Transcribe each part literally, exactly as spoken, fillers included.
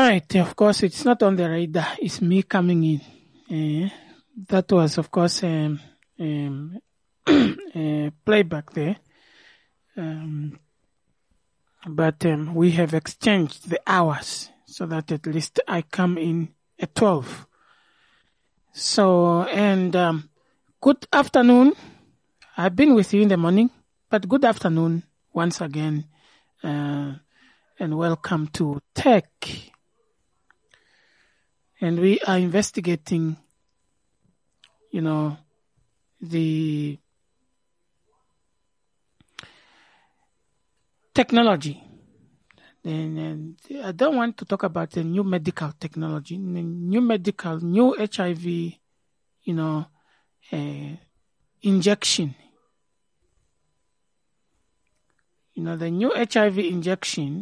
right. Of course, it's not on the radar. It's me coming in. Uh, that was, of course, um, um, uh, playback there. Um, but um, we have exchanged the hours so that at least I come in at twelve. So, and um, good afternoon. I've been with you in the morning, but good afternoon once again, uh, and welcome to Tech. And we are investigating, you know, the technology. And, and I don't want to talk about the new medical technology, new medical, new H I V, you know, uh, injection. You know, the new H I V injection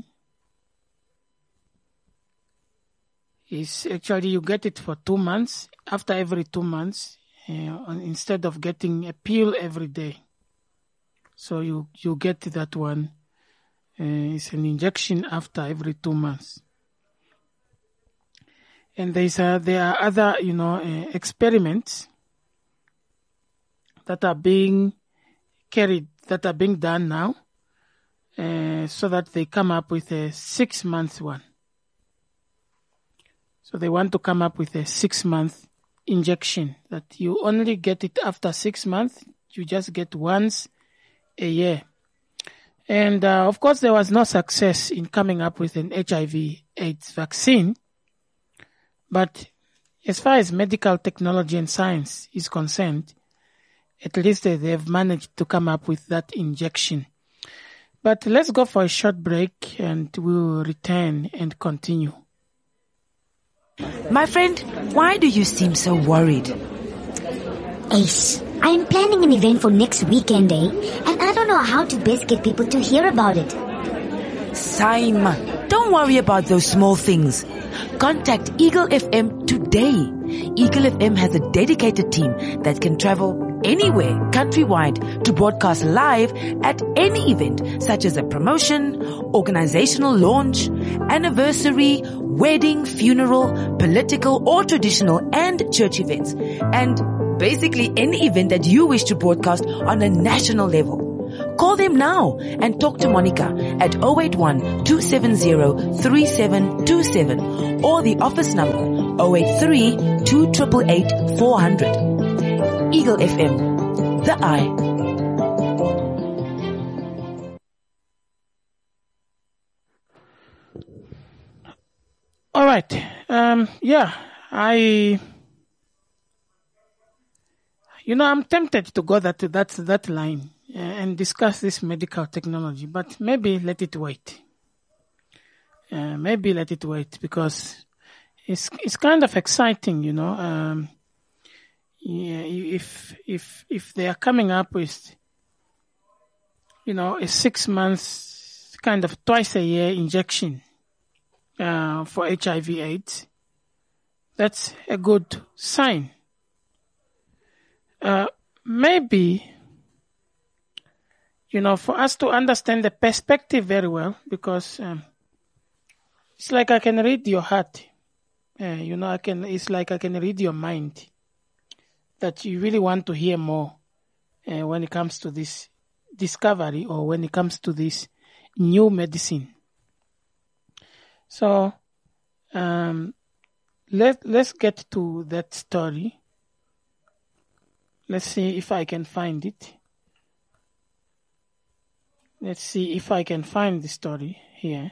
is actually you get it for two months. After every two months, uh, instead of getting a pill every day. So you, you get that one. Uh, it's an injection after every two months. And there's a, there are other, you know, uh, experiments that are being carried, that are being done now, uh, so that they come up with a six-month one. So they want to come up with a six-month injection that you only get it after six months. You just get once a year. And, uh, of course, there was no success in coming up with an H I V AIDS vaccine. But as far as medical technology and science is concerned, at least they have managed to come up with that injection. But let's go for a short break and we'll return and continue. My friend, why do you seem so worried? Ace, I am planning an event for next weekend, eh? And I don't know how to best get people to hear about it. Saima, don't worry about those small things. Contact Eagle F M today. Eagle F M has a dedicated team that can travel anywhere countrywide to broadcast live at any event such as a promotion, organizational launch, anniversary, wedding, funeral, political or traditional and church events, and basically any event that you wish to broadcast on a national level. Call them now and talk to Monica at zero eight one, two seven zero, three seven two seven or the office number zero eight three, two eight eight, four hundred. Eagle F M, the eye. All right. Um, yeah, I, you know, I'm tempted to go that, that, that line uh, and discuss this medical technology, but maybe let it wait. Uh, maybe let it wait because it's, it's kind of exciting, you know, um, yeah, if, if, if they are coming up with, you know, a six months kind of twice a year injection, uh, for H I V AIDS, that's a good sign. Uh, maybe, you know, for us to understand the perspective very well, because, um, it's like I can read your heart. Uh, you know, I can, it's like I can read your mind. That you really want to hear more uh, when it comes to this discovery or when it comes to this new medicine. So, um, let, let's get to that story. Let's see if I can find it. Let's see if I can find the story here.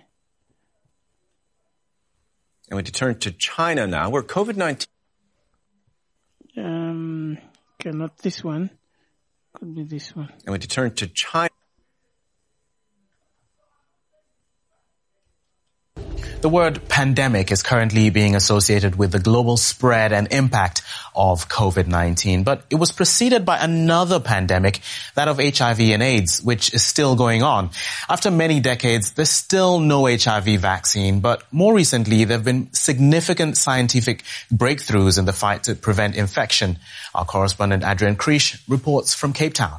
And we turn to China now, where COVID nineteen... Um, okay, not this one. Could be this one. And we turn to China. The word pandemic is currently being associated with the global spread and impact of COVID nineteen, but it was preceded by another pandemic, that of H I V and AIDS, which is still going on. After many decades, there's still no H I V vaccine, but more recently, there have been significant scientific breakthroughs in the fight to prevent infection. Our correspondent Adrian Krish reports from Cape Town.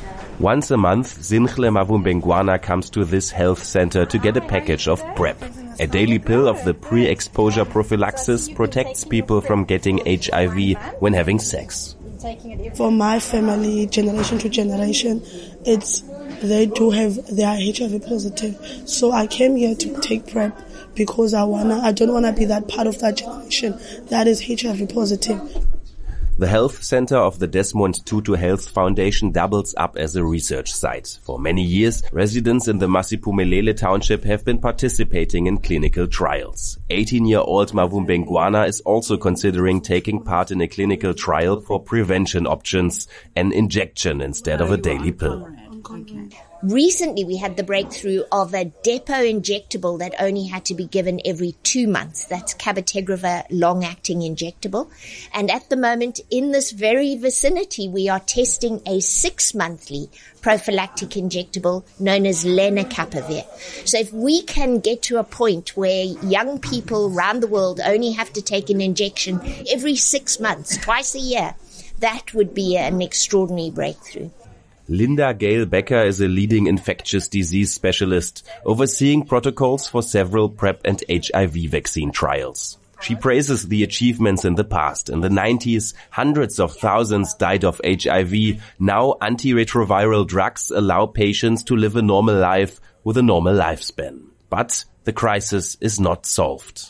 Once a month, Zinhle Mavumbengwana comes to this health center to get a package of PrEP. A daily pill of the pre-exposure prophylaxis protects people from getting H I V when having sex. For my family, generation to generation, it's they do have, they are H I V positive. So I came here to take PrEP because I wanna, I don't wanna be that part of that generation that is H I V positive. The health center of the Desmond Tutu Health Foundation doubles up as a research site. For many years, residents in the Masiphumelele township have been participating in clinical trials. eighteen-year-old Mavumbengwana is also considering taking part in a clinical trial for prevention options, an injection instead of a daily pill. Recently, we had the breakthrough of a depot injectable that only had to be given every two months. That's cabotegravir long-acting injectable. And at the moment, in this very vicinity, we are testing a six-monthly prophylactic injectable known as lenacapavir. So if we can get to a point where young people around the world only have to take an injection every six months, twice a year, that would be an extraordinary breakthrough. Linda Gale Becker is a leading infectious disease specialist, overseeing protocols for several PrEP and H I V vaccine trials. She praises the achievements in the past. In the nineties, hundreds of thousands died of H I V. Now, antiretroviral drugs allow patients to live a normal life with a normal lifespan. But the crisis is not solved.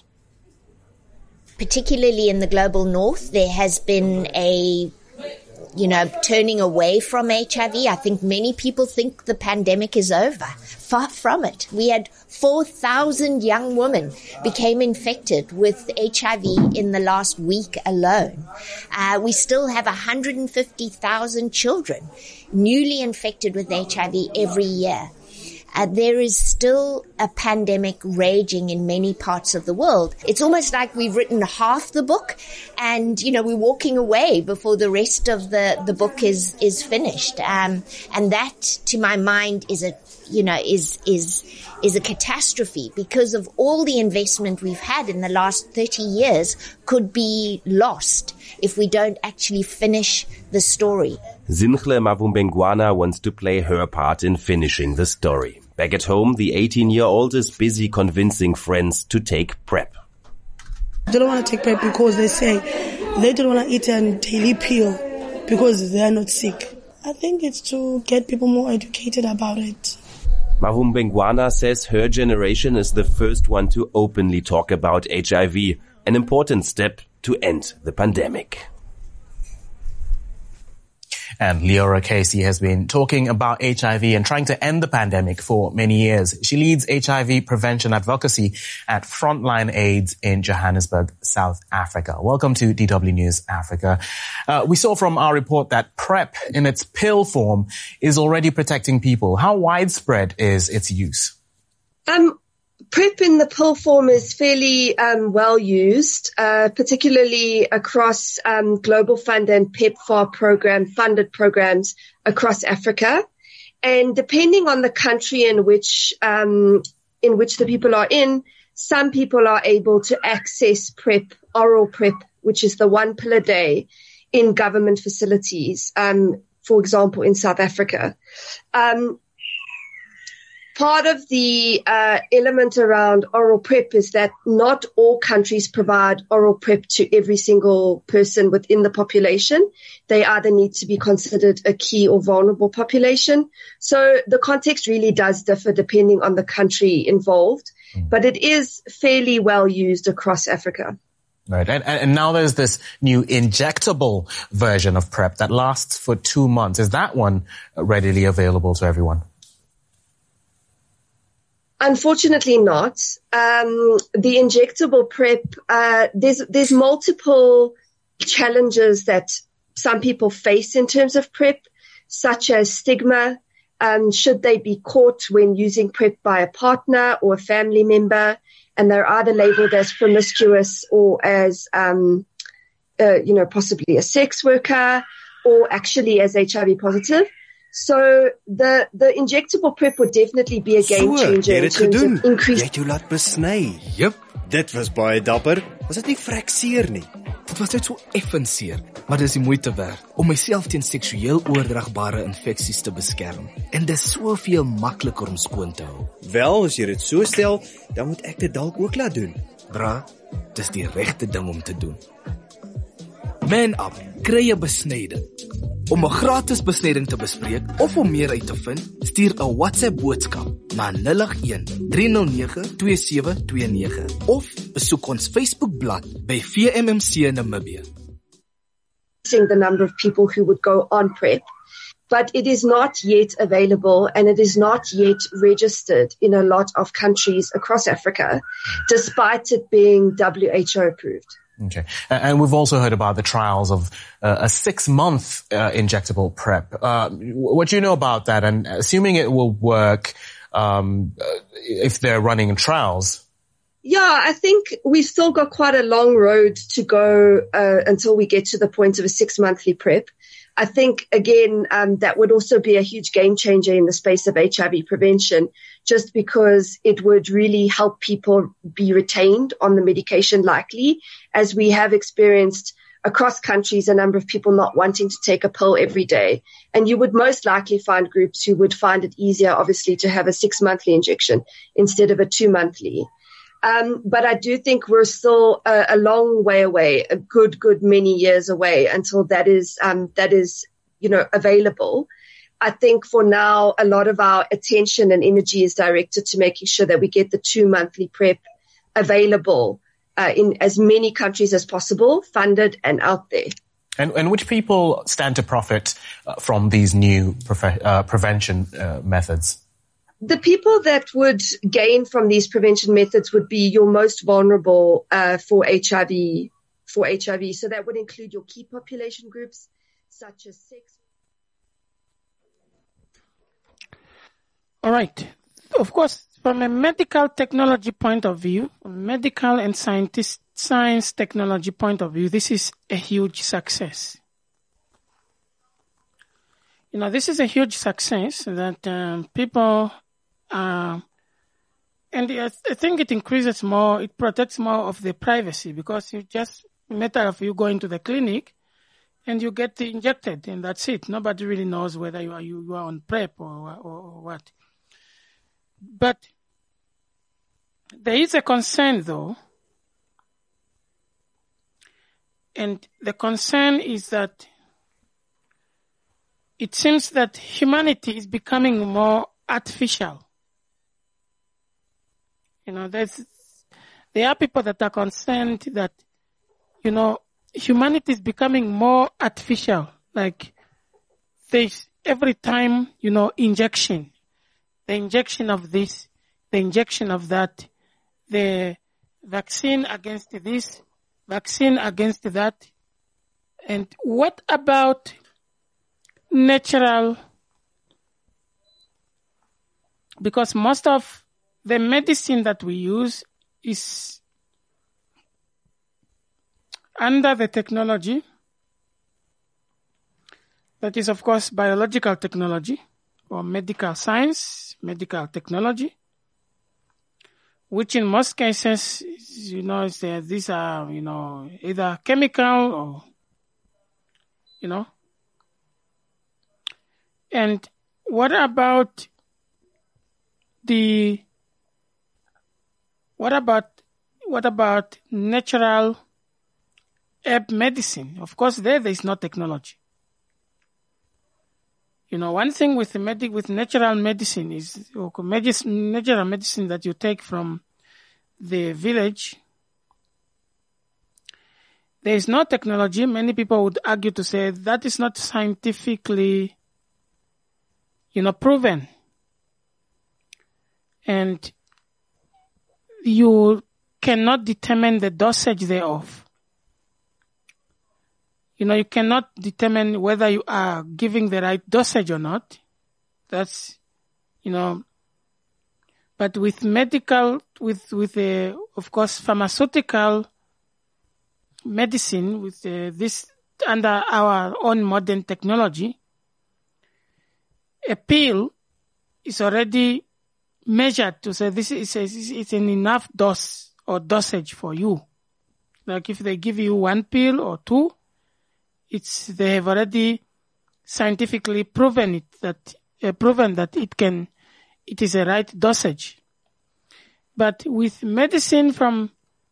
Particularly in the global north, there has been a you know, turning away from H I V. I think many people think the pandemic is over. Far from it. We had four thousand young women became infected with H I V in the last week alone. Uh, we still have one hundred fifty thousand children newly infected with H I V every year. Uh, there is still a pandemic raging in many parts of the world. It's almost like we've written half the book and, you know, we're walking away before the rest of the, the book is, is finished. Um, and that, to my mind, is a, you know, is, is, is a catastrophe because of all the investment we've had in the last thirty years could be lost if we don't actually finish the story. Zinhle Mavumbengwana wants to play her part in finishing the story. Back at home, the eighteen-year-old is busy convincing friends to take PrEP. They don't want to take PrEP because they say they don't want to eat a daily pill because they are not sick. I think it's to get people more educated about it. Mavumbengwana says her generation is the first one to openly talk about H I V, an important step to end the pandemic. And Leora Casey has been talking about H I V and trying to end the pandemic for many years. She leads H I V prevention advocacy at Frontline AIDS in Johannesburg, South Africa. Welcome to D W News Africa. Uh, we saw from our report that PrEP in its pill form is already protecting people. How widespread is its use? Um, PrEP in the pill form is fairly um, well used, uh, particularly across um, Global Fund and PEPFAR program funded programs across Africa. And depending on the country in which um, in which the people are in, some people are able to access PrEP, oral PrEP, which is the one pill a day, in government facilities. Um, for example, in South Africa. Um, Part of the uh, element around oral PrEP is that not all countries provide oral PrEP to every single person within the population. They either need to be considered a key or vulnerable population. So the context really does differ depending on the country involved, but it is fairly well used across Africa. Right. And, and now there's this new injectable version of PrEP that lasts for two months. Is that one readily available to everyone? Unfortunately not. Um, the injectable PrEP, uh, there's, there's multiple challenges that some people face in terms of PrEP, such as stigma. Um, should they be caught when using PrEP by a partner or a family member, and they're either labeled as promiscuous or as, um, uh, you know, possibly a sex worker or actually as H I V positive. So the the injectable PrEP would definitely be a game changer in terms of increased. Jy het jou laat besny. Jep, dit was baie dapper. Was dit nie vrek seer nie? Dit was net so effens seer, maar dis die moeite werd om myself teen seksueel oordraagbare infeksies te beskerm. En dis soveel makliker om skoon te hou. Wel, as jy dit so stel, dan moet ek dit dalk ook laat doen. Bra, dis die regte ding om te doen. Man Up, kry 'n besnyding. Om 'n gratis besnyding te bespreek of om meer uit te vind, stuur 'n WhatsApp boodskap na nul agt een, drie nul nege, twee sewe twee nege of besoek ons Facebookblad by V M M C Namibia. The number of people who would go on PrEP, but it is not yet available and it is not yet registered in a lot of countries across Africa, despite it being W H O approved. Okay. And we've also heard about the trials of uh, a six-month uh, injectable PrEP. Uh, what do you know about that? And assuming it will work, um, if they're running trials? Yeah, I think we've still got quite a long road to go uh, until we get to the point of a six-monthly PrEP. I think, again, um, that would also be a huge game changer in the space of H I V prevention, just because it would really help people be retained on the medication likely, as we have experienced across countries a number of people not wanting to take a pill every day. And you would most likely find groups who would find it easier, obviously, to have a six-monthly injection instead of a two-monthly. Um, but I do think we're still a, a long way away, a good, good many years away until that is, um, that is, you know, available. I think for now, a lot of our attention and energy is directed to making sure that we get the two monthly PrEP available, uh, in as many countries as possible, funded and out there. And, and which people stand to profit uh, from these new pre- uh, prevention uh, methods? The people that would gain from these prevention methods would be your most vulnerable uh, for H I V. For H I V, so that would include your key population groups, such as sex. All right. Of course, from a medical technology point of view, medical and scientist science technology point of view, this is a huge success. You know, this is a huge success that um, people. Uh, and I think it increases more, it protects more of the privacy, because you just, a matter of you going to the clinic and you get injected and that's it. Nobody really knows whether you are, you, you are on PrEP or, or, or what. But there is a concern though. And the concern is that it seems that humanity is becoming more artificial. You know, there's, there are people that are concerned that, you know, humanity is becoming more artificial. Like, there's every time, you know, injection, the injection of this, the injection of that, the vaccine against this, vaccine against that. And what about natural? Because most of the medicine that we use is under the technology that is, of course, biological technology or medical science, medical technology, which in most cases, you know, is, uh, these are, you know, either chemical or, you know. And what about the What about, what about natural herb medicine? Of course, there, there is no technology. You know, one thing with the medic, with natural medicine is, or medicine, natural medicine that you take from the village, there is no technology. Many people would argue to say that is not scientifically, you know, proven. And you cannot determine the dosage thereof. You know, you cannot determine whether you are giving the right dosage or not. That's, you know, but with medical, with, with a, of course, pharmaceutical medicine, with uh, this, under our own modern technology, a pill is already measured to say this is a, it's an enough dose or dosage for you. Like if they give you one pill or two, it's they have already scientifically proven it that uh, proven that it can it is a right dosage. But with medicine from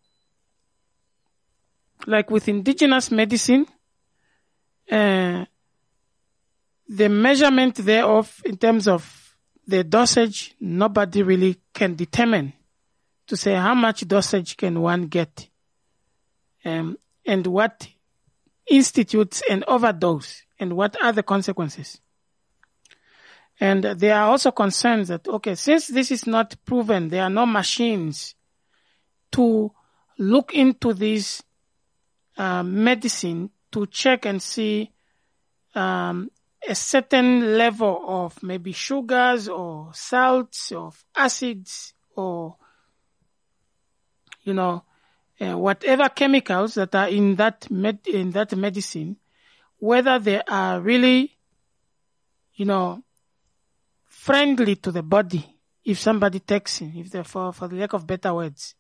like with indigenous medicine, uh, the measurement thereof in terms of the dosage, nobody really can determine to say how much dosage can one get, um, and what institutes an overdose and what are the consequences. And there are also concerns that, okay, since this is not proven, there are no machines to look into this uh, medicine to check and see um, a certain level of maybe sugars or salts or acids or, you know, uh, whatever chemicals that are in that med- in that medicine, whether they are really, you know, friendly to the body if somebody takes it, if they're for, for the lack of better words.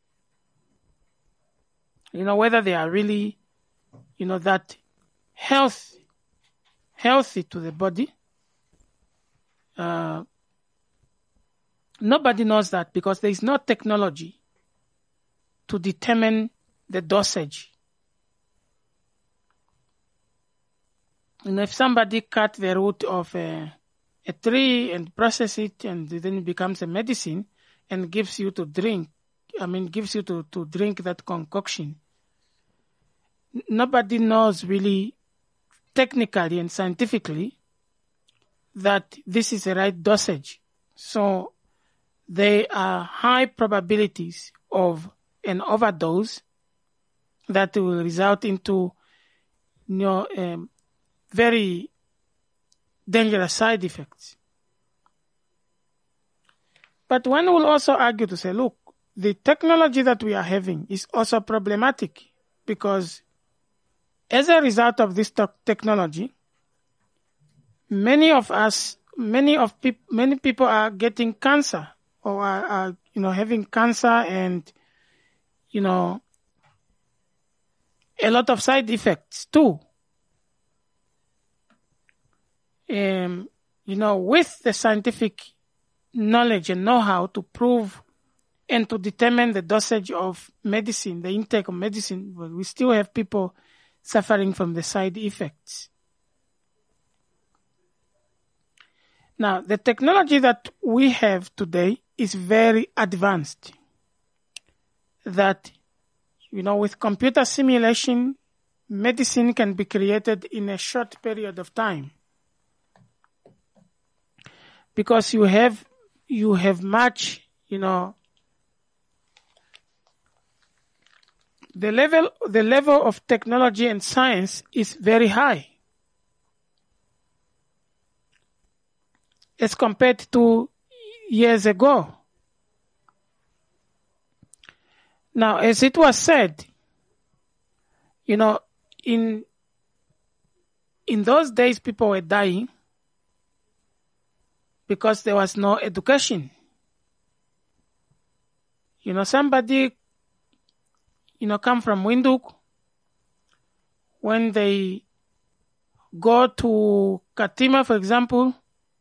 You know, whether they are really, you know, that health, healthy to the body. Uh, nobody knows that because there is no technology to determine the dosage. And if somebody cut the root of a, a tree and process it and then it becomes a medicine and gives you to drink, I mean, gives you to, to drink that concoction, nobody knows really technically and scientifically that this is the right dosage. So there are high probabilities of an overdose that will result into, you know, um, very dangerous side effects. But one will also argue to say, look, the technology that we are having is also problematic because as a result of this te- technology, many of us, many of peop- many people are getting cancer or are, are, you know, having cancer and, you know, a lot of side effects too. Um, you know, with the scientific knowledge and know-how to prove and to determine the dosage of medicine, the intake of medicine, but we still have people suffering from the side effects. Now, the technology that we have today is very advanced. That, you know, with computer simulation, medicine can be created in a short period of time. Because you have, you have much, you know, the level, the level of technology and science is very high as compared to years ago. Now, as it was said, you know, in, in those days people were dying because there was no education. You know, somebody, you know, come from Windhoek, when they go to Katima, for example,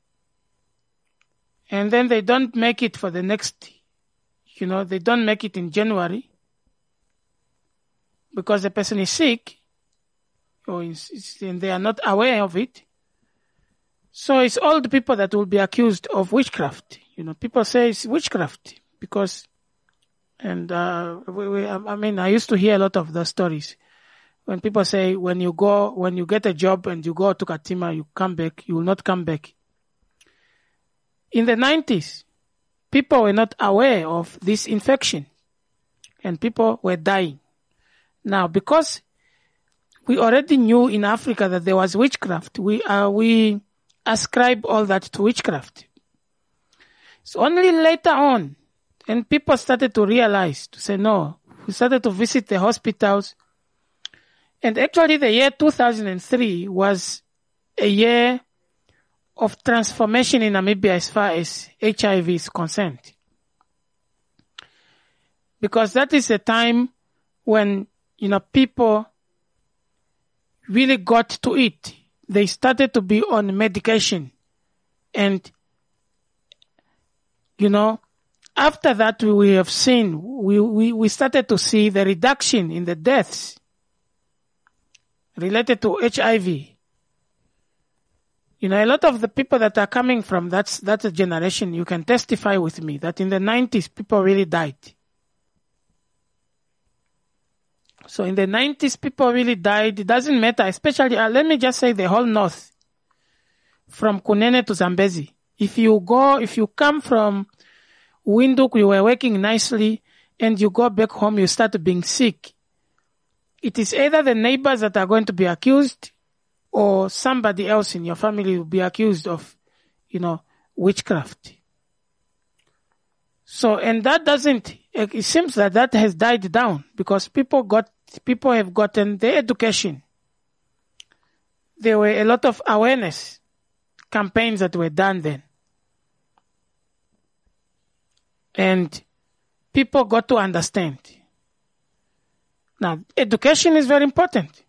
and then they don't make it for the next, you know, they don't make it in January because the person is sick or is, and they are not aware of it. So it's all the people that will be accused of witchcraft. You know, people say it's witchcraft because, and uh, we, we, I mean, I used to hear a lot of those stories when people say when you go, when you get a job and you go to Katima, you come back, you will not come back. In the nineties, people were not aware of this infection and people were dying. Now, because we already knew in Africa that there was witchcraft, we uh, we ascribe all that to witchcraft. So only later on, and people started to realize, to say no, we started to visit the hospitals. And actually the year two thousand three was a year of transformation in Namibia as far as H I V is concerned. Because that is a time when you know, people really got to it. They started to be on medication. And, you know, after that, we have seen, we, we, we started to see the reduction in the deaths related to H I V. You know, a lot of the people that are coming from that's, that's a generation, you can testify with me that in the nineties, people really died. So in the nineties, people really died. It doesn't matter, especially, uh, let me just say the whole north, from Kunene to Zambezi. If you go, if you come from Windhoek, you were working nicely, and you go back home, you start being sick. It is either the neighbors that are going to be accused, or somebody else in your family will be accused of, you know, witchcraft. So, and that doesn't, it seems that that has died down because people got, people have gotten the education. There were a lot of awareness campaigns that were done then. And people got to understand. Now, education is very important.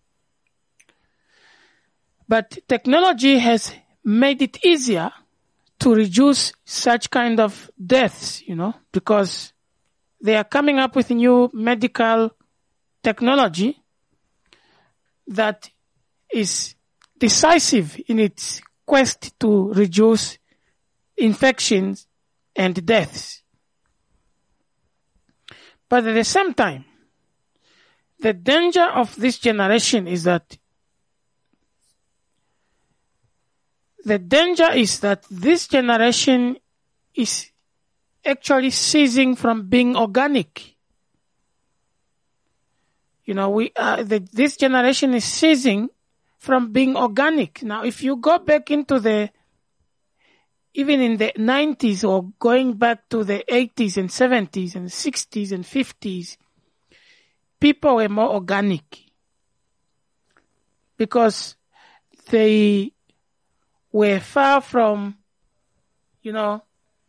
But technology has made it easier to reduce such kind of deaths, you know, because they are coming up with new medical technology that is decisive in its quest to reduce infections and deaths. But at the same time, the danger of this generation is that the danger is that this generation is actually ceasing from being organic. You know, we uh, the, this generation is ceasing from being organic. Now, if you go back into the, even in the nineties or going back to the eighties and seventies and sixties and fifties, people were more organic because they were far from, you know,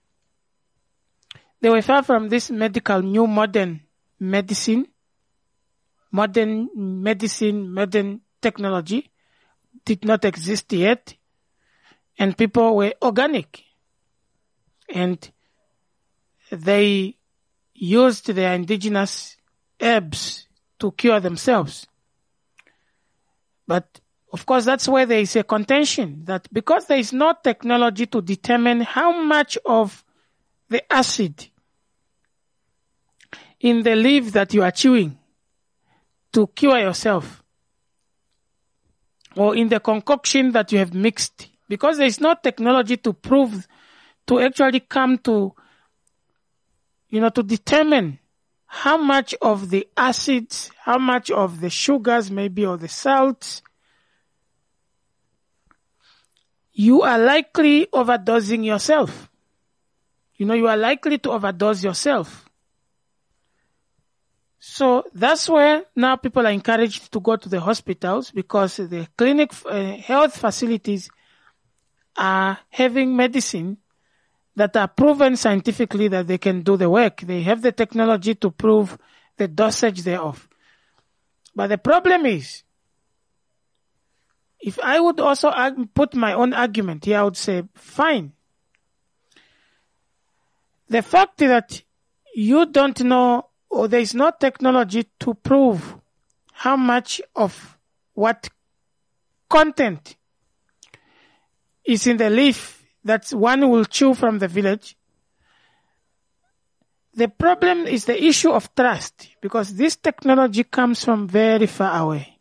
they were far from this medical, new modern medicine, modern medicine, modern technology did not exist yet, and people were organic, and they used their indigenous herbs to cure themselves. But of course, that's where there is a contention that because there is no technology to determine how much of the acid in the leaf that you are chewing to cure yourself, or in the concoction that you have mixed, because there is no technology to prove, to actually come to, you know, to determine how much of the acids, how much of the sugars maybe, or the salts, you are likely overdosing yourself. You know, you are likely to overdose yourself. So that's where now people are encouraged to go to the hospitals, because the clinic, uh, health facilities are having medicine that are proven scientifically that they can do the work. They have the technology to prove the dosage thereof. But the problem is, if I would also put my own argument here, I would say, fine. The fact that you don't know, or there is no technology to prove how much of what content is in the leaf that one will chew from the village. The problem is the issue of trust, because this technology comes from very far away.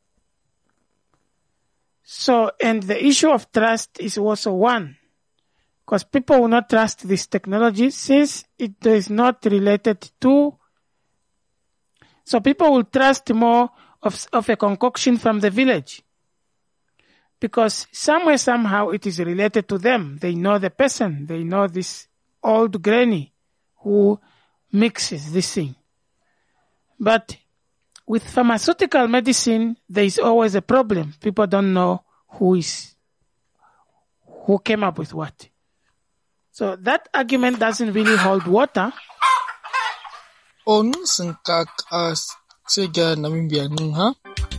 So, and the issue of trust is also one, because people will not trust this technology since it is not related to, so people will trust more of, of a concoction from the village, because somewhere, somehow it is related to them. They know the person, they know this old granny who mixes this thing. But with pharmaceutical medicine, there is always a problem. People don't know who is, who came up with what. So that argument doesn't really hold water. Ons en kyk as sega Namibia ha.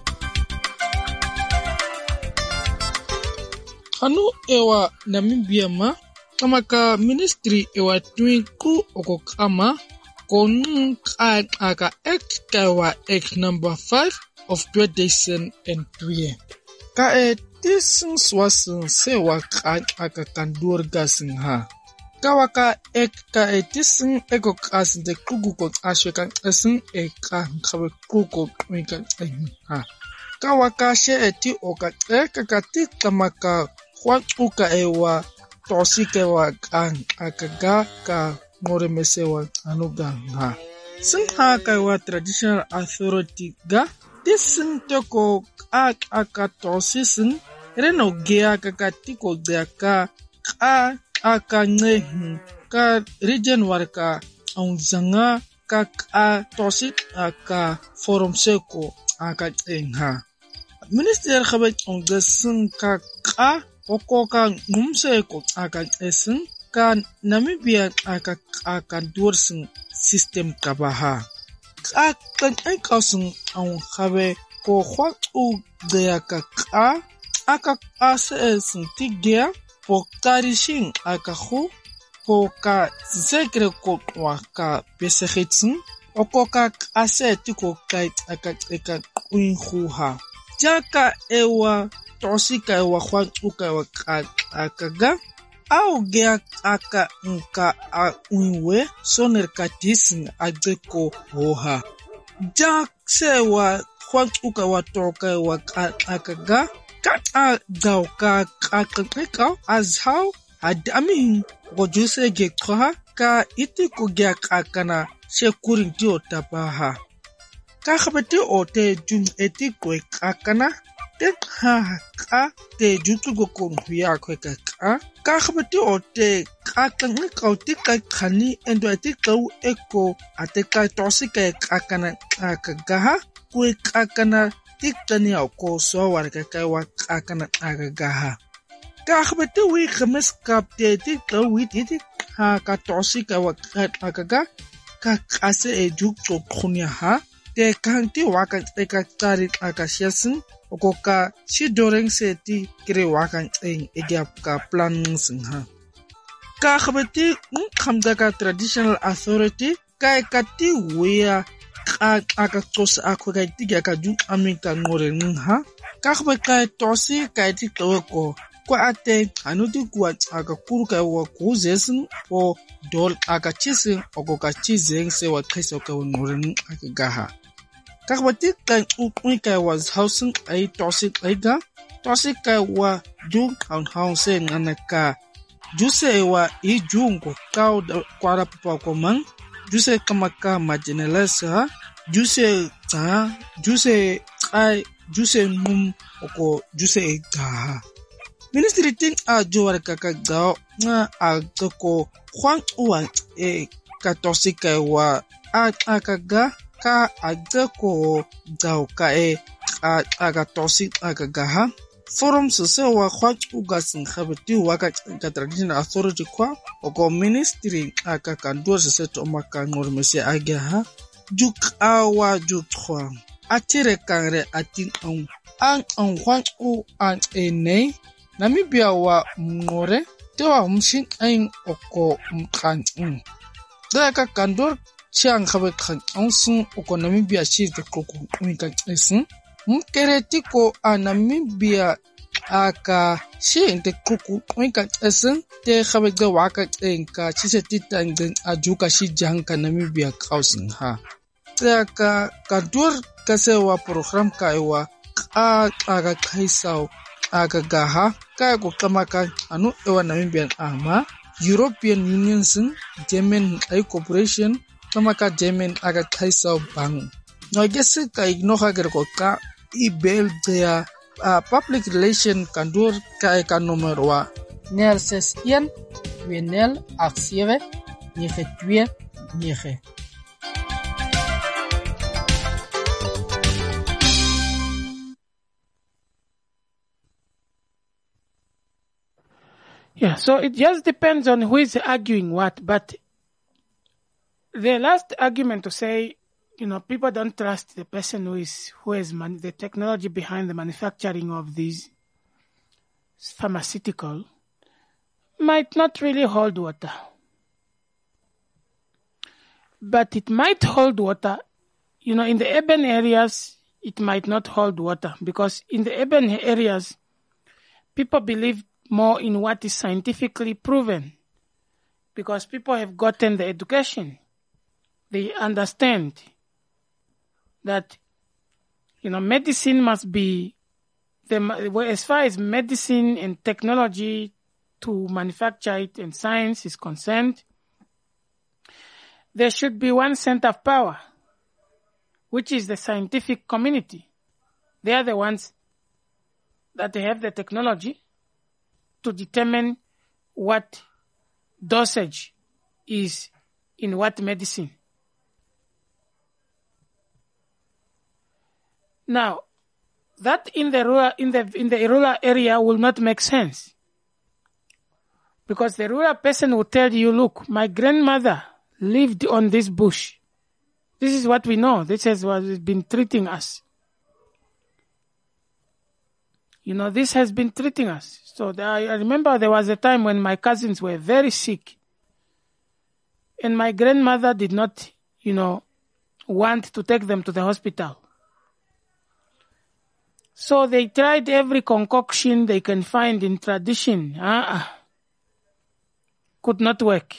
Anu ewa Namibia ma kamaka ministry ewa tuinku okokama konung aka act kawa act number five of two thousand two. Ka e tising swasin sewa aka kandur gasin ha. Kawaka ek ka e tising eko kasin de kugu ashe kan esin eka kawe kugu wika ha. Kawaka she eti oka eka kati kamaka kwa uka ewa tosike wa kan akaga ka ngore mesewa anuga ha. Sing ha ka wa traditional authority ga tising toko ak aka tosisin reno gea kakati ko deaka ka aka ngehu ka region warka onzanga ka ka tosik aka forum seko aka engha. Minister khabet ongesin ka ka okoka ngumseko aka esin ka Namibia aka aka dursin system kabaha. Ka kan enkasun on khabe ko khwa u deaka ka aka asesin tigia po tarishin aka khu po ka sekre ko waka pesehitsin okoka aseti ko kai aka eka uinhuha jaka ewa tosika ewa khwa uka wa akaga au gea aka nka a uinwe soner katisin ageko hoha jak sewa khwa uka wa toka wa akaga Kata gauka kakakeka as how adami gojuse gekha ka iti kugya kakana shekurin ti otapaha. Ka khabati ote jum eti kwe kakana te ha ka te jutu go konhuya kwe kaka. Ka khabati ote kakangeka oti ka khani endo eti kau eko ate ka tosika kakana kakagaha kwe kakana Tiktani ako so warga kay waka na agagaha. Kakabati wi kamis kapte tikla wi titik ha katosi kay waka agaga kakase e juk chokhunya ha te kanti waka eka tarik akasyasin okoka si doreng seti kire waka eng egyap ka plan singha. Kakabati kamdaka traditional authority kay kati wiya aka tos ako kay tiga ka juk amin ka ngore ha kakbe kay tosi kay ti ko ko ate anuti ku aka kuru kay wa ku zesin o dol aka chisin o ko ka chizeng se wa kaiso ka ngore aka gaha kakbe ti kay ukui kay was housing ay tosi ay ga tosi kay wa juk ang house nganaka juse wa i jungo kaw kwara papa ko man Juse kamaka marginalize juse ta juse ai juse num oko juse ga ministry tin a jowar kaka ga na a ko khwan uwan e katosika wa a akaga ka a ko ga ka e a aga tosi aga ha forum se wa khwan uga sin khabati wa ka traditional authority kwa oko ministry aka kandur se to maka ngormese aga ha juk awa juk khwa atire kangre atin on an on khwan u an ene Namibia wa ngore te wa umshin ain oko mkan um da ka kandur chiang khabe khan onsun oko Namibia shi te koko umika esin mkereti ko a Namibia aka shi inte kuku wika esin te khabe ga waka enka chise titang ajuka shi janka Namibia kausin ha ka kandur kasewa program kaiwa a aga kaisau aga gaha kai ko kamaka anu ewa Namibian ama European Union sin German ai corporation kamaka German aga kaisau bang no gese ka ignore ga ko ka ibel dia uh, public relation kandur ka ka numero wa nel ses ien wenel aksieve nege twee nege. Yeah, so it just depends on who is arguing what, but the last argument to say you know, people don't trust the person who is who has man, the technology behind the manufacturing of these pharmaceutical might not really hold water. But it might hold water. You know, in the urban areas, it might not hold water because in the urban areas, people believe more in what is scientifically proven because people have gotten the education. They understand that, you know, medicine must be, the, as far as medicine and technology to manufacture it and science is concerned, there should be one center of power, which is the scientific community. They are the ones that have the technology to determine what dosage is in what medicine. Now, that in the rural, in the, in the rural area will not make sense. Because the rural person will tell you, look, my grandmother lived on this bush. This is what we know. This is what has been treating us. You know, this has been treating us. So there, I remember there was a time when my cousins were very sick. And my grandmother did not, you know, want to take them to the hospital. So they tried every concoction they can find in tradition. Uh-uh. Could not work.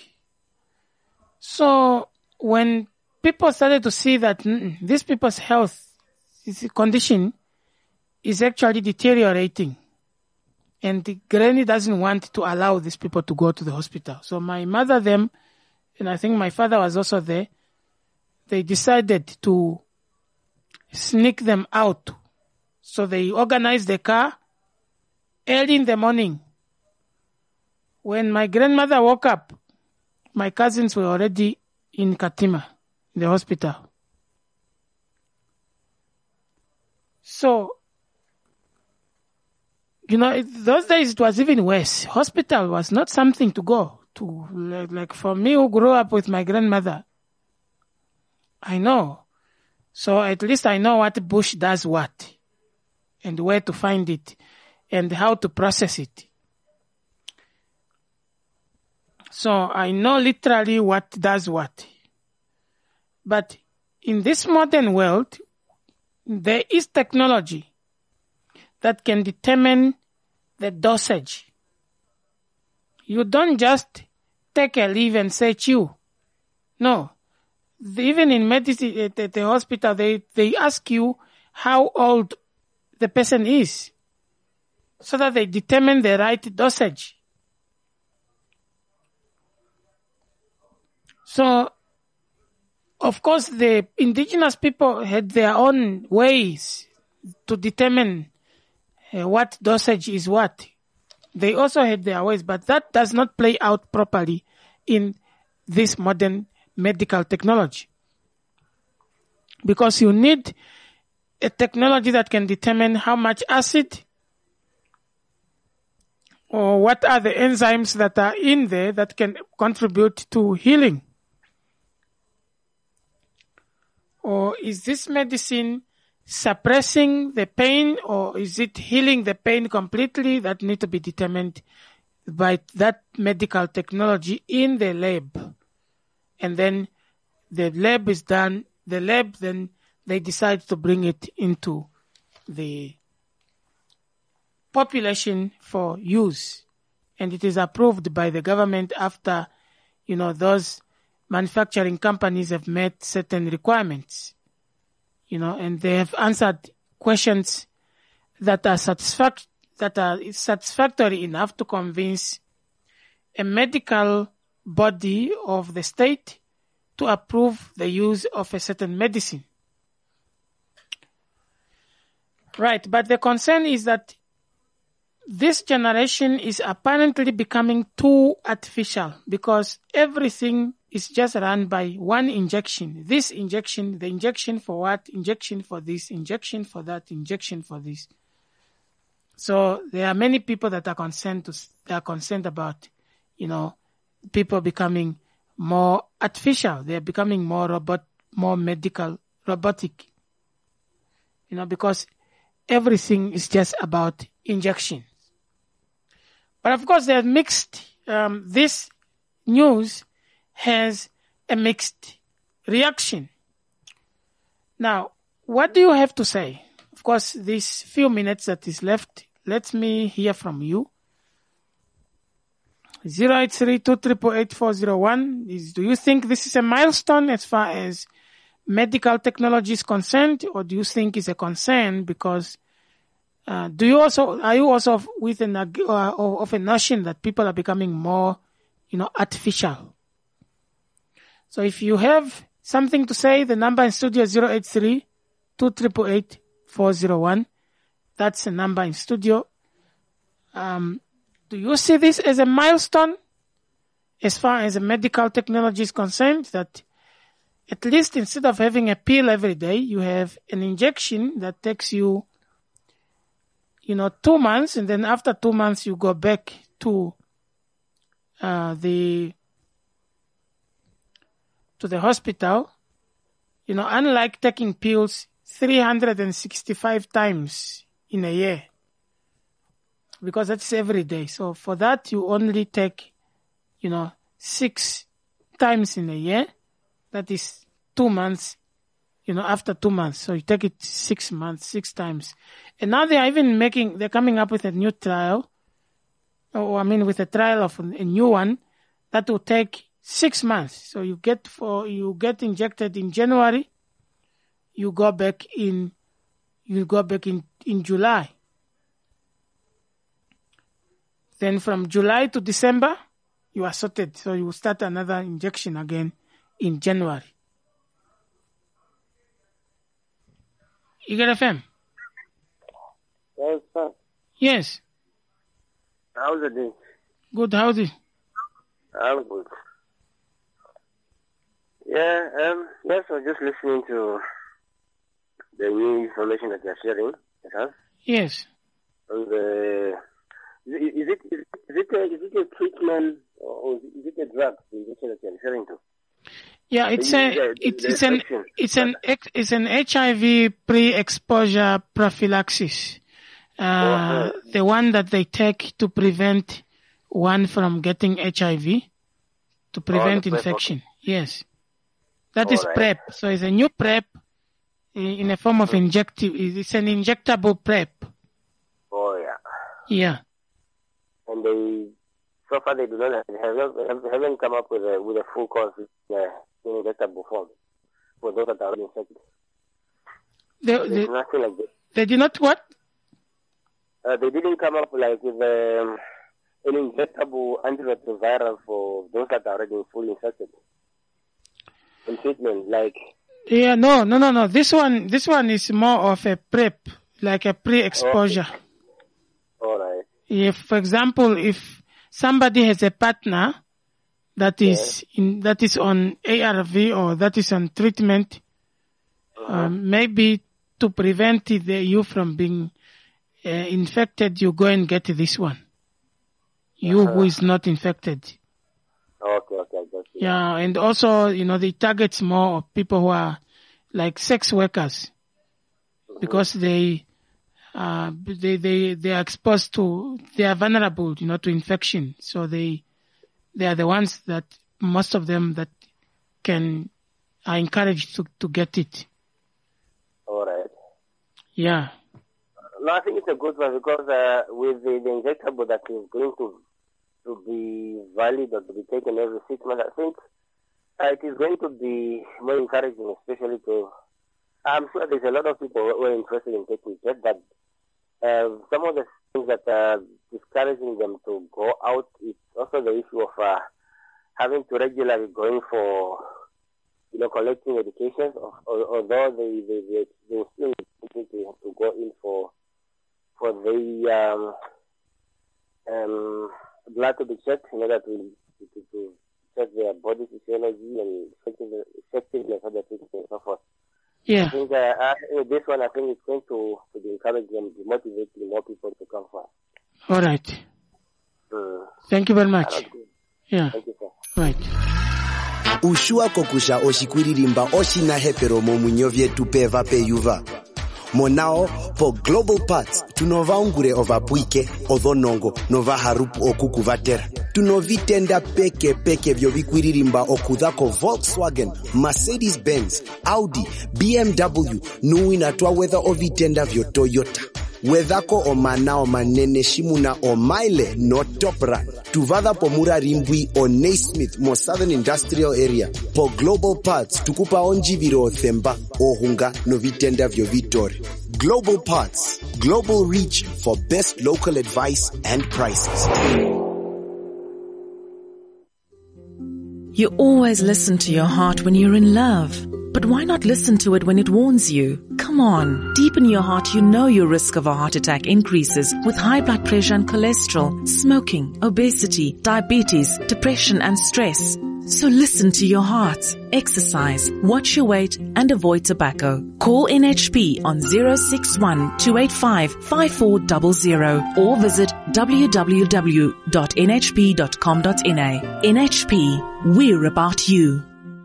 So when people started to see that mm, these people's health condition is actually deteriorating, and the granny doesn't want to allow these people to go to the hospital. So my mother, them, and I think my father was also there, they decided to sneak them out. So they organized the car early in the morning. When my grandmother woke up, my cousins were already in Katima, the hospital. So, you know, it, those days it was even worse. Hospital was not something to go to. Like, like for me who grew up with my grandmother, I know. So at least I know what bush does what, and where to find it, and how to process it. So I know literally what does what. But in this modern world, there is technology that can determine the dosage. You don't just take a leaf and say chew. No. Even in medicine, at the hospital, they, they ask you how old the person is so that they determine the right dosage. So, of course, the indigenous people had their own ways to determine uh, what dosage is what. They also had their ways, but that does not play out properly in this modern medical technology. Because you need a technology that can determine how much acid or what are the enzymes that are in there that can contribute to healing. Or is this medicine suppressing the pain, or is it healing the pain completely? That need to be determined by that medical technology in the lab. And then the lab is done. The lab, then they decide to bring it into the population for use. And it is approved by the government after, you know, those manufacturing companies have met certain requirements, you know, and they have answered questions that are satisfact- that are satisfactory enough to convince a medical body of the state to approve the use of a certain medicine. Right, but the concern is that this generation is apparently becoming too artificial because everything is just run by one injection. This injection, the injection for what? Injection for this, injection for that, injection for this. So there are many people that are concerned to, they are concerned about, you know, people becoming more artificial. They are becoming more robot, more medical robotic. You know, because everything is just about injection. But of course, they're mixed. Um, this news has a mixed reaction. Now, what do you have to say? Of course, these few minutes that is left, let me hear from you. zero eight three two eight eight eight four zero one is, do you think this is a milestone as far as medical technology is concerned, or do you think it's a concern because uh, do you also, are you also with an, uh, of a notion that people are becoming more, you know, artificial? So if you have something to say, the number in studio is zero eight three two eight eight eight four zero one. That's the number in studio. Um, do you see this as a milestone as far as the medical technology is concerned, that at least instead of having a pill every day, you have an injection that takes you, you know, two months, and then after two months you go back to uh, the to the hospital. You know, unlike taking pills three hundred sixty-five times in a year, because that's every day. So for that, you only take, you know, six times in a year. That is two months, you know, after two months. So you take it six months, six times. And now they are even making, they're coming up with a new trial, or I mean with a trial of a new one that will take six months. So you get for, you get injected in January, you go back in, you go back in, in July. Then from July to December, you are sorted. So you start another injection again in January. Eagle F M. Yes, sir. Yes. How's it doing? Good, how's it? I'm good. Yeah, um, yes, I was just listening to the new information that you're sharing with us. Yes. On the, is it, is it, is it, a, is it a treatment or is it a drug injection that you're referring to? Yeah, it's a, the, it's, the it's an, it's an, it's an H I V pre-exposure prophylaxis. Uh, uh-huh. The one that they take to prevent one from getting H I V, to prevent oh, infection. Okay. Yes. That All is right. PrEP. So it's a new PrEP in a form of injective. It's an injectable PrEP. Oh, yeah. Yeah. And they, so far they do not have, haven't come up with a, with a full course uh, in injectable form for those that are infected. They, they, nothing like that. They did not what? Uh, they didn't come up like with um, an injectable antiretroviral for those that are already fully infected. In treatment, like. Yeah, no, no, no, no. This one, this one is more of a PrEP, like a pre-exposure. Okay. All right. If, for example, if somebody has a partner that is yeah. in, that is on A R V or that is on treatment, uh-huh. um, maybe to prevent the, you from being uh, infected, you go and get this one. You uh-huh. who is not infected. Okay, okay, I got you. Yeah, and also, you know, they target more of people who are like sex workers mm-hmm. because they, uh, they, they, they are exposed to, they are vulnerable, you know, to infection. So they, they are the ones that, most of them that can, are encouraged to, to get it. All right. Yeah. No, I think it's a good one because, uh, with the, the injectable that is going to to be valid or to be taken every six months, I think uh, it is going to be more encouraging, especially to, I'm sure there's a lot of people who are interested in taking it, but uh, some of the things that are discouraging them to go out is also the issue of uh, having to regularly going for, you know, collecting education, although they, they, they, they still need to have to go in for, for the, um, um, blood to be checked in order to, to, to check their body physiology and effectiveness of the treatment and so forth. Yeah. I think uh, uh, this one, I think it's going to, to be encouraging them, to motivate more people to come forward. All right. Mm. Thank you very much. Okay. Yeah. Thank you, sir. Right. ushua kokusha oshikuririmba oshinahepero momunyo vyetu peva peyuva. Monao po Global Parts tunovaungure ovapuike odhonongo nova harupu okukuvatera. Tunovitenda peke peke vyo vikuririmba okudhako Volkswagen, Mercedes-Benz, Audi, B M W, nuina twa whether ovitenda vyo Toyota. Wedhako o manao manene shimuna o maile no top run. Tuvada po mura rimbui o Naismith mo Southern Industrial Area. Po Global Parts tukupa onji viro themba o hunga no vitenda vyo Vitore. Global Parts, global reach for best local advice and prices. You always listen to your heart when you're in love. But why not listen to it when it warns you? Come on. Deep in your heart, you know your risk of a heart attack increases with high blood pressure and cholesterol, smoking, obesity, diabetes, depression and stress. So listen to your heart. Exercise, watch your weight and avoid tobacco. Call N H P on zero six one, two eight five, five four zero zero or visit w w w dot n h p dot com dot n a. N H P, we're about you.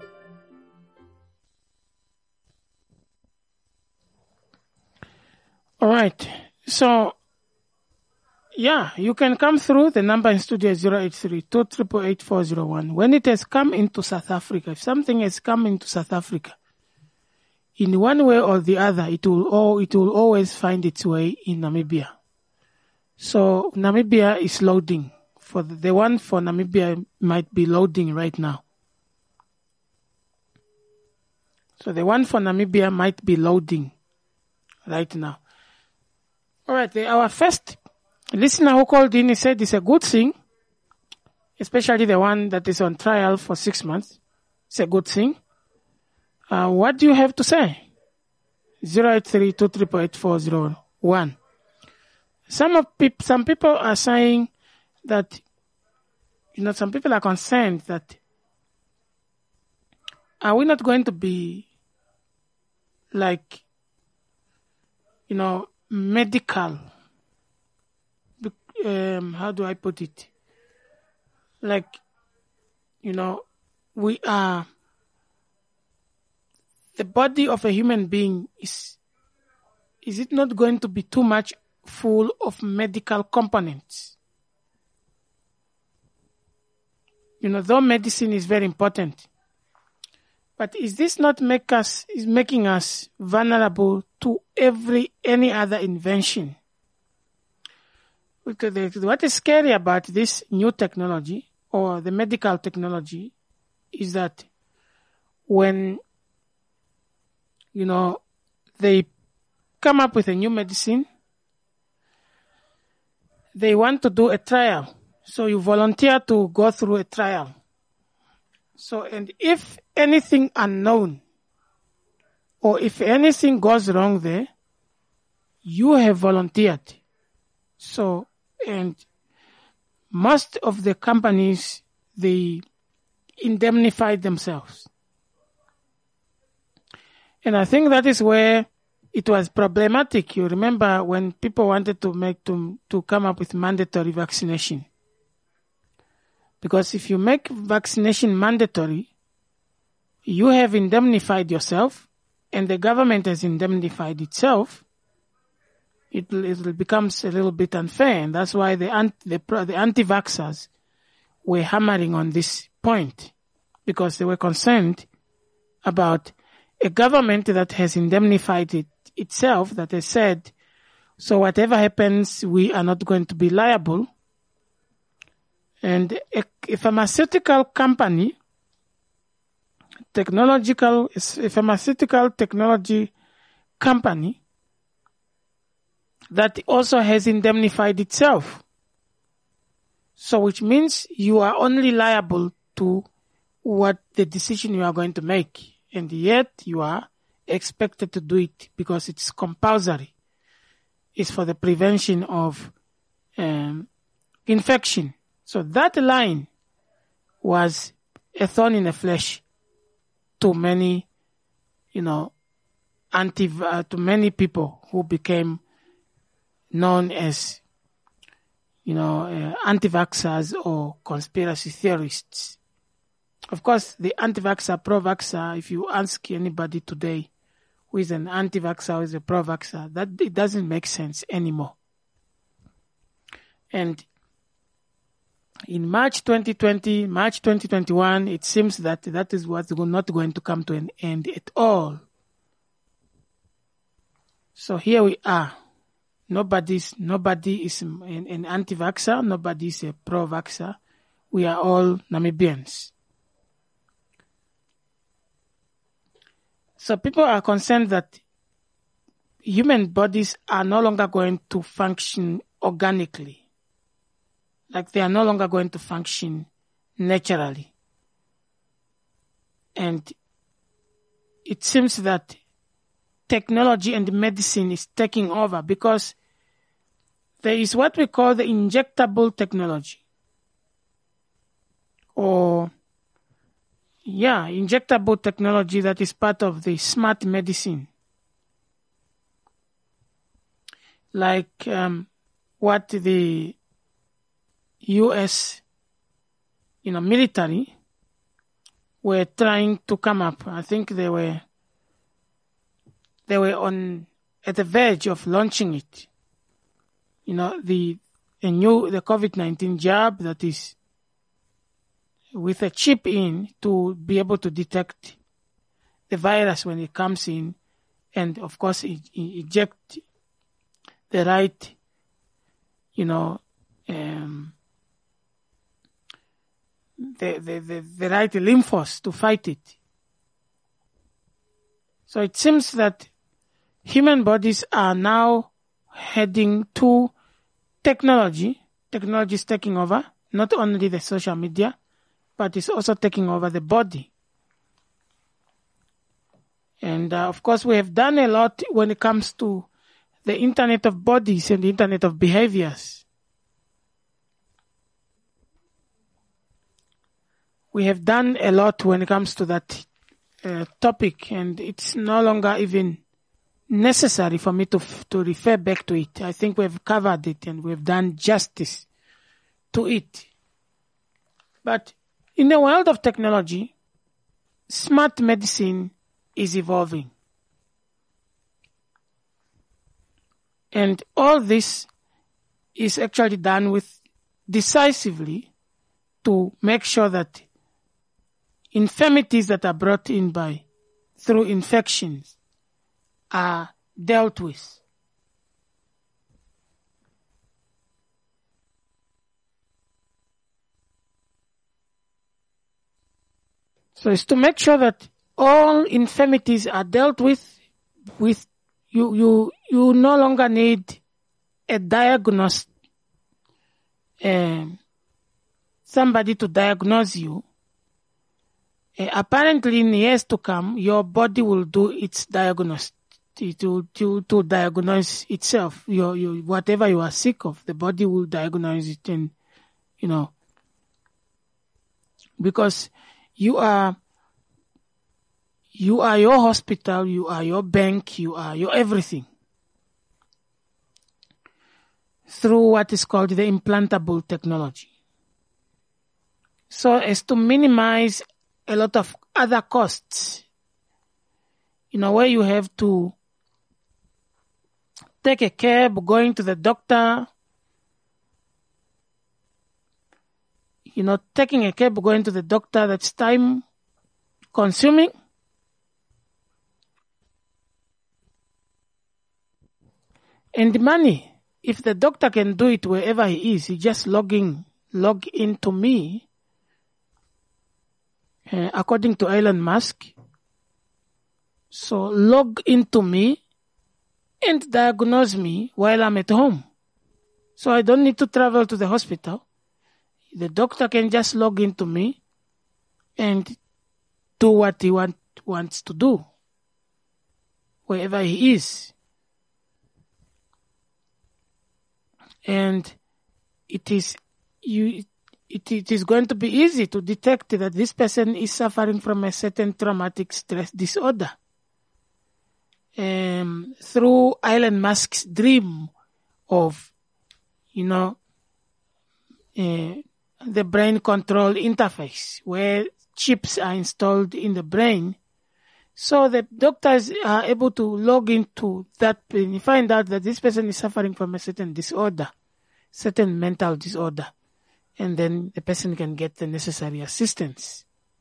All right. So, yeah, you can come through. The number in studio is zero eight three, two eight eight, eight four zero one. When it has come into South Africa, if something has come into South Africa, in one way or the other, it will all, it will always find its way in Namibia. So Namibia is loading. For the, the one for Namibia might be loading right now. So the one for Namibia might be loading right now. All right, the, our first listener who called in, he said it's a good thing, especially the one that is on trial for six months. It's a good thing. Uh, what do you have to say? zero eight three, two eight eight, eight four zero one. Some of peop- some people are saying that, you know, some people are concerned that are we not going to be like, you know, medical, um, how do I put it? Like, you know, we are, the body of a human being is, is it not going to be too much full of medical components? You know, though medicine is very important, but is this not make us, is making us vulnerable to every, any other invention? Because what is scary about this new technology or the medical technology is that when, you know, they come up with a new medicine, they want to do a trial. So you volunteer to go through a trial. So, and if anything unknown or if anything goes wrong there, you have volunteered. So, and most of the companies, they indemnify themselves. And I think that is where it was problematic. You remember when people wanted to make, to, to come up with mandatory vaccination. Because if you make vaccination mandatory, you have indemnified yourself and the government has indemnified itself. It, it becomes a little bit unfair, and that's why the, the, the anti-vaxxers were hammering on this point, because they were concerned about a government that has indemnified it itself, that has said, so whatever happens, we are not going to be liable. And a, a pharmaceutical company, technological, a pharmaceutical technology company that also has indemnified itself. So which means you are only liable to what the decision you are going to make. And yet you are expected to do it because it's compulsory. It's for the prevention of um, infection. So that line was a thorn in the flesh to many, you know, anti, uh, to many people who became known as, you know, uh, anti-vaxxers or conspiracy theorists. of course, the anti-vaxxer, pro-vaxxer, if you ask anybody today who is an anti-vaxxer, who is a pro-vaxxer, that it doesn't make sense anymore. And in March twenty twenty, March twenty twenty-one, it seems that that is what's not going to come to an end at all. So here we are. Nobody's, nobody is an, an anti-vaxxer. Nobody is a pro-vaxxer. We are all Namibians. So people are concerned that human bodies are no longer going to function organically. Like they are no longer going to function naturally. And it seems that technology and medicine is taking over because there is what we call the injectable technology. Or, yeah, injectable technology that is part of the smart medicine. Like um, what the U S, you know, military were trying to come up. I think they were they were on at the verge of launching it. You know, the a new the COVID nineteen jab that is with a chip in to be able to detect the virus when it comes in, and of course it, it eject the right, you know, um, the, the, the, the right lymphos to fight it. So it seems that human bodies are now heading to technology. Technology is taking over, not only the social media, but it's also taking over the body. And uh, of course, we have done a lot when it comes to the internet of bodies and the internet of behaviors. We have done a lot when it comes to that uh, topic, and it's no longer even necessary for me to to refer back to it. I think we have covered it and we have done justice to it. But in the world of technology, smart medicine is evolving. And all this is actually done with decisively to make sure that infirmities that are brought in by through infections are dealt with. So it's to make sure that all infirmities are dealt with, with you, you, you no longer need a diagnosed, uh, somebody to diagnose you. Uh, apparently in years to come, your body will do its diagnosis, to, to, to diagnose itself. Your, your, whatever you are sick of, the body will diagnose it, and, you know, because you are, you are your hospital, you are your bank, you are your everything. Through what is called the implantable technology. So as to minimize a lot of other costs, you know, where you have to take a cab, going to the doctor, you know, taking a cab, going to the doctor, that's time consuming. And the money, if the doctor can do it wherever he is, he just logging, log into me, uh, according to Elon Musk. So log into me and diagnose me while I'm at home. So I don't need to travel to the hospital. The doctor can just log into me and do what he want, wants to do, wherever he is. And it is you. It, it is going to be easy to detect that this person is suffering from a certain traumatic stress disorder. Um, through Elon Musk's dream of, you know, uh, the brain control interface, where chips are installed in the brain. So the doctors are able to log into that brain and find out that this person is suffering from a certain disorder, certain mental disorder. And then the person can get the necessary assistance.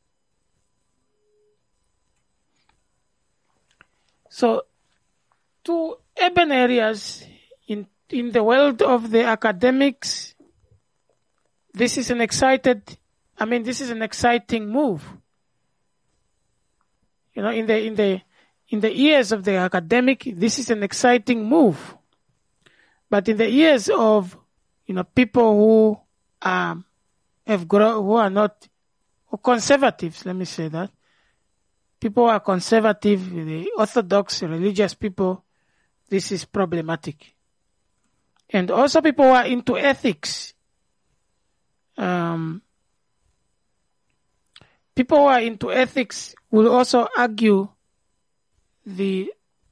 So, to urban areas in in the world of the academics, this is an excited, I mean, this is an exciting move. You know, in the in the in the ears of the academic, this is an exciting move. But in the ears of, you know, people who um have grown, who are not, or conservatives, let me say that. People who are conservative, the orthodox religious people, this is problematic. And also people who are into ethics. Um, people who are into ethics will also argue the,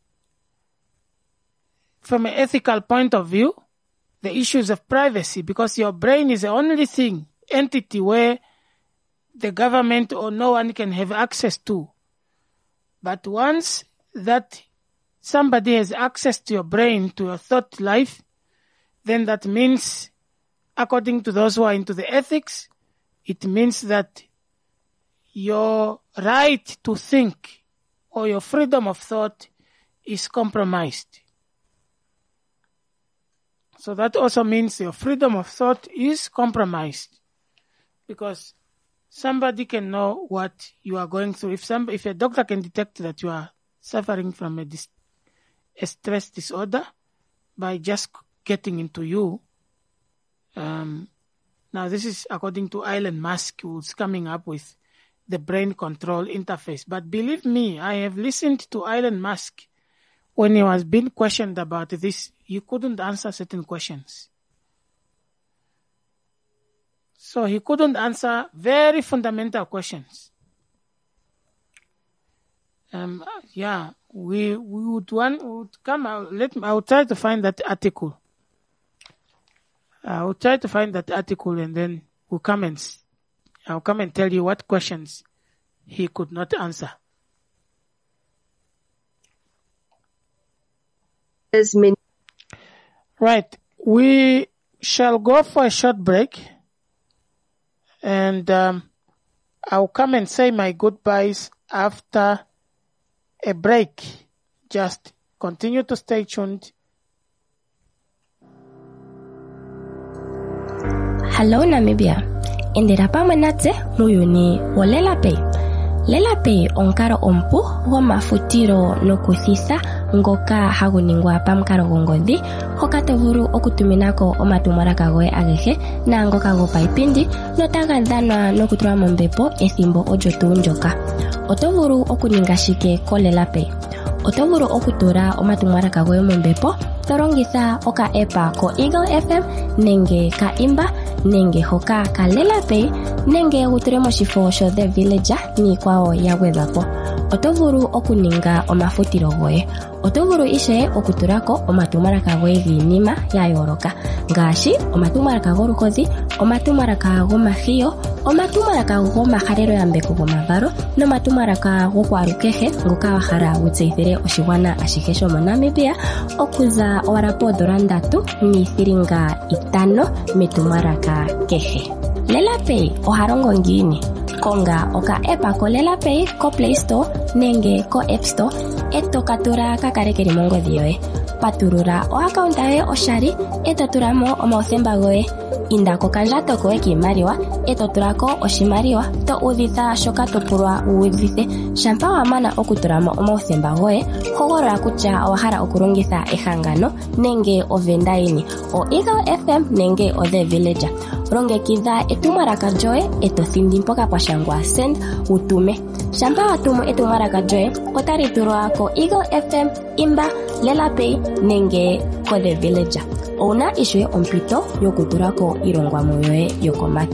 from an ethical point of view, the issues of privacy, because your brain is the only thing, entity where the government or no one can have access to. But once that somebody has access to your brain, to your thought life, then that means, according to those who are into the ethics, it means that your right to think or your freedom of thought is compromised. So that also means your freedom of thought is compromised, because somebody can know what you are going through. If some, if a doctor can detect that you are suffering from a, dis, a stress disorder by just getting into you, um, now this is according to Elon Musk, who's coming up with the brain control interface. But believe me, I have listened to Elon Musk when he was being questioned about this. He couldn't answer certain questions. So he couldn't answer very fundamental questions. Um, yeah, we we would want would come out. Let me. I will try to find that article. I will try to find that article, and then we'll come and I'll come and tell you what questions he could not answer. As many. Right. We shall go for a short break. And um, I'll come and say my goodbyes after a break. Just continue to stay tuned. Hello Namibia. Indira pamwe natse muyuni wo LelaPay. LelaPay onkalo ompu gomafutilo nokuthitha ngoka hagu ningwa pamukalo gongodhi, hoka to vulu okutuminako omatumwalaka goye agehe naangoka gopaipindi notaga dhanwa nokutulwa mombepo ethimbo olyo tuu ndyoka. Oto vulu okuninga shike ko LelaPay. Oto vulu okutula omatumwalaka goye mombepo to longitha oka app ko Eagle F M nenge ka Imba nenge hoka ka LelaPay nenge utule moshifo sho The Villager niikwawo ya gwedhwapo. Oto vulu okuninga omafutilo goye. Oto vulu ishe okutulako omatumwalaka goye giinima ya yooloka ngaashi omatumwalaka goluhodhi, omatumwalaka gomahiyo, omatumwalaka gomahalelo yambeko gomavalo nomatumwalaka gokwalukehe ngoka wahala wutseyithile oshigwana ashihe shomo Namibia okuza owala poondola ndatu niithilinga itano metumwalaka kehe. LelaPay ohalongo ngiini? Konga oka app ko LelaPay ko Play Store nenge ko App Store eto katula kakale keli mongodhi yoye. Patulula o account yoye oshali eto tulamo omauthemba goye. Inda kokandjato koye kiimaliwa eto tulako oshimaliwa to udhitha shoka to pulwa uudhithe. Shampa wa mana okutulamo omauthemba goye, hogolola kutya owahala okulongitha ehangano nenge ovenda yini, o Eagle F M nenge o The Villager. Longekidha etumwalaka lyoye eto thindi mpoka kwa shangwa send utume. Shampa watumu etumwalaka lyoye otali tulwa ko Eagle F M, Imba, LelaPay nenge ko The Villager. Ouna ishe ompito yokutulako ilongwamo yoye yokomake.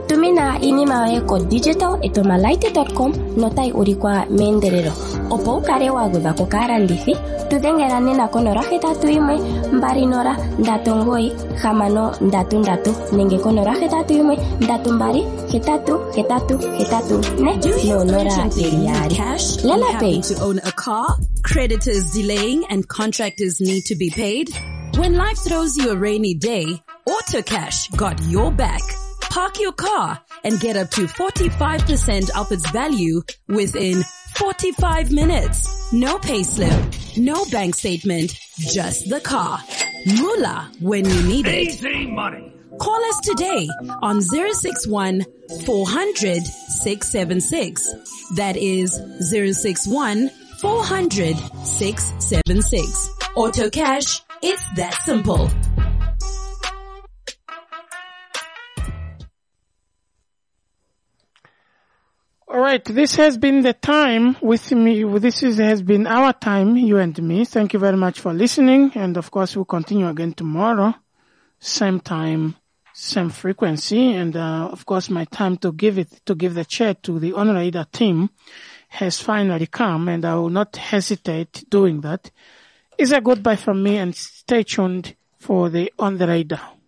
Tumina inima e ko digital e to malaite dot com notai uri kwa menderero. Opo ukare wa guda ko karandithi, tudengera nena kono rahe tatu imwe, mbari nora, ndatu ngoi, hamano, ndatu ndatu, nenge kono rahe tatu imwe, ndatu mbari, hetatu, hetatu, hetatu, ne, no nora periari. Lela Pay. To own a car, creditors delaying and contractors need to be paid. When life throws you a rainy day, AutoCash got your back. Park your car and get up to forty-five percent off its value within forty-five minutes. No payslip, no bank statement, just the car. Moolah when you need it. Easy money. Call us today on zero six one, four hundred, six seven six. That is zero six one, four hundred, six seven six. AutoCash, it's that simple. All right, this has been the time with me. This is, has been our time, you and me. Thank you very much for listening. And of course, we'll continue again tomorrow. Same time, same frequency. And uh, of course, my time to give it, to give the chair to the On Radar team has finally come. And I will not hesitate doing that. It's a goodbye from me, and stay tuned for the On the Radar.